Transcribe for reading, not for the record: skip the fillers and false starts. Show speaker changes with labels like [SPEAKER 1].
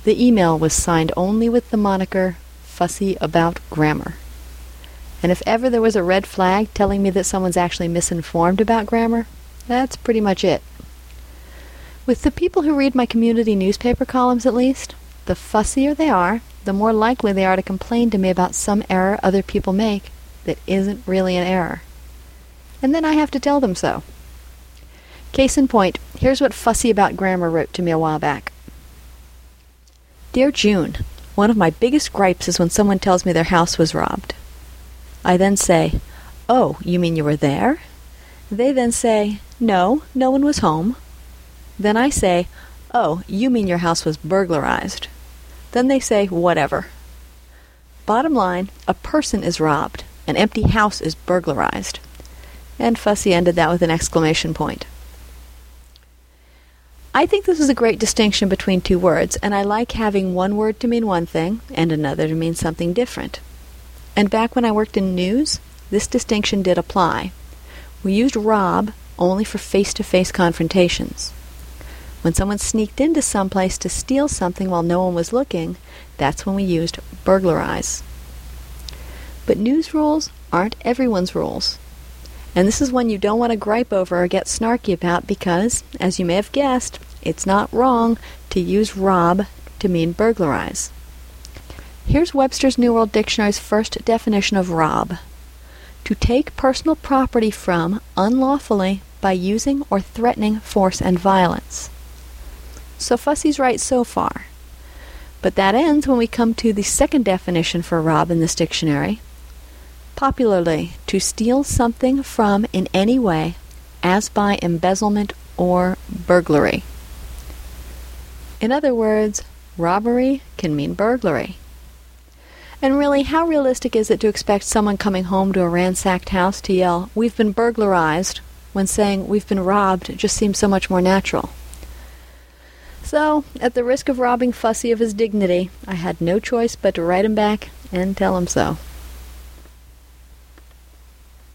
[SPEAKER 1] The email was signed only with the moniker Fussy About Grammar. And if ever there was a red flag telling me that someone's actually misinformed about grammar, that's pretty much it. With the people who read my community newspaper columns at least, the fussier they are, the more likely they are to complain to me about some error other people make that isn't really an error. And then I have to tell them so. Case in point, here's what Fussy About Grammar wrote to me a while back. Dear June, one of my biggest gripes is when someone tells me their house was robbed. I then say, "Oh, you mean you were there?" They then say, No one was home." Then I say, "Oh, you mean your house was burglarized." Then they say, "Whatever." Bottom line, a person is robbed. An empty house is burglarized. And Fussy ended that with an exclamation point. I think this is a great distinction between two words, and I like having one word to mean one thing and another to mean something different. And back when I worked in news, this distinction did apply. We used rob only for face-to-face confrontations. When someone sneaked into someplace to steal something while no one was looking, that's when we used burglarize. But news rules aren't everyone's rules. And this is one you don't want to gripe over or get snarky about because, as you may have guessed, it's not wrong to use rob to mean burglarize. Here's Webster's New World Dictionary's first definition of rob. To take personal property from unlawfully by using or threatening force and violence. So Fussy's right so far. But that ends when we come to the second definition for rob in this dictionary. Popularly, to steal something from in any way, as by embezzlement or burglary. In other words, robbery can mean burglary. And really, how realistic is it to expect someone coming home to a ransacked house to yell, "We've been burglarized," when saying, "We've been robbed," just seems so much more natural? So, at the risk of robbing Fussy of his dignity, I had no choice but to write him back and tell him so.